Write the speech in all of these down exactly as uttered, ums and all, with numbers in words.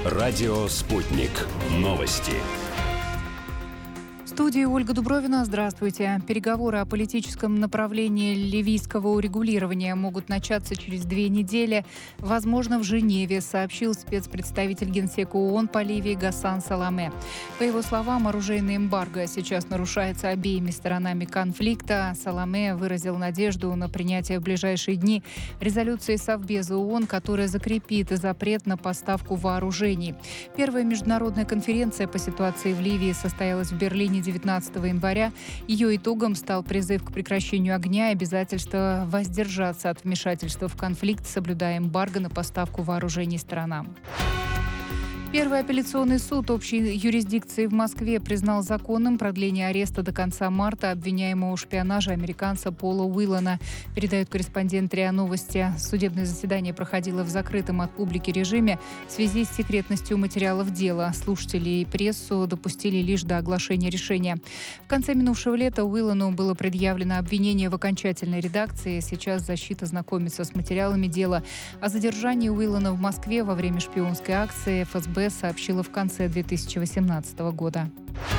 Радио «Спутник». Новости. В студии Ольга Дубровина. Здравствуйте. Переговоры о политическом направлении ливийского урегулирования могут начаться через две недели, возможно, в Женеве, сообщил спецпредставитель Генсека ООН по Ливии Гасан Саламе. По его словам, оружейное эмбарго сейчас нарушается обеими сторонами конфликта. Саламе выразил надежду на принятие в ближайшие дни резолюции Совбеза ООН, которая закрепит запрет на поставку вооружений. Первая международная конференция по ситуации в Ливии состоялась в Берлине девятнадцатого января. Ее итогом стал призыв к прекращению огня и обязательство воздержаться от вмешательства в конфликт, соблюдая эмбарго на поставку вооружений сторонам. Первый апелляционный суд общей юрисдикции в Москве признал законным продление ареста до конца марта обвиняемого в шпионаже американца Пола Уиллана, передает корреспондент РИА Новости. Судебное заседание проходило в закрытом от публики режиме в связи с секретностью материалов дела. Слушатели и прессу допустили лишь до оглашения решения. В конце минувшего лета Уиллану было предъявлено обвинение в окончательной редакции. Сейчас защита знакомится с материалами дела. О задержании Уиллана в Москве во время шпионской акции эф эс бэ сообщила в конце две тысячи восемнадцатого года.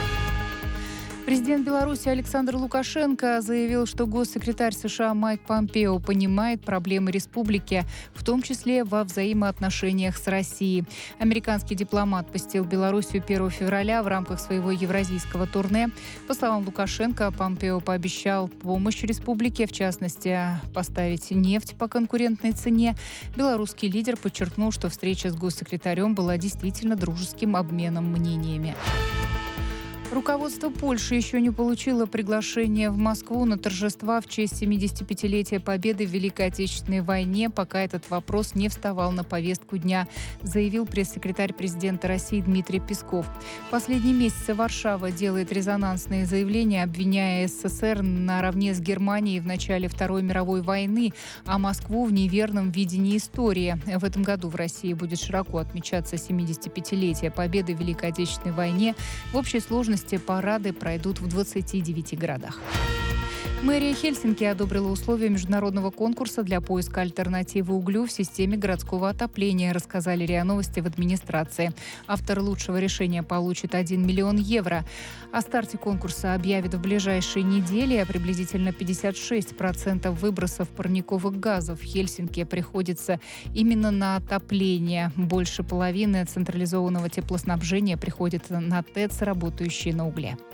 Президент Беларуси Александр Лукашенко заявил, что госсекретарь США Майк Помпео понимает проблемы республики, в том числе во взаимоотношениях с Россией. Американский дипломат посетил Белоруссию первого февраля в рамках своего евразийского турне. По словам Лукашенко, Помпео пообещал помощь республике, в частности, поставить нефть по конкурентной цене. Белорусский лидер подчеркнул, что встреча с госсекретарем была действительно дружеским обменом мнениями. Руководство Польши еще не получило приглашение в Москву на торжества в честь семидесятипятилетия Победы в Великой Отечественной войне, пока этот вопрос не вставал на повестку дня, заявил пресс-секретарь президента России Дмитрий Песков. В последние месяцы Варшава делает резонансные заявления, обвиняя эс эс эс эр наравне с Германией в начале Второй мировой войны, а Москву в неверном видении истории. В этом году в России будет широко отмечаться семидесятипятилетие Победы в Великой Отечественной войне. В общей сложности парады пройдут в двадцати девяти городах. Мэрия Хельсинки одобрила условия международного конкурса для поиска альтернативы углю в системе городского отопления, рассказали РИА Новости в администрации. Автор лучшего решения получит один миллион евро. О старте конкурса объявят в ближайшие недели, а приблизительно пятьдесят шесть процентов выбросов парниковых газов в Хельсинки приходится именно на отопление. Больше половины централизованного теплоснабжения приходится на ТЭЦ, работающие на угле.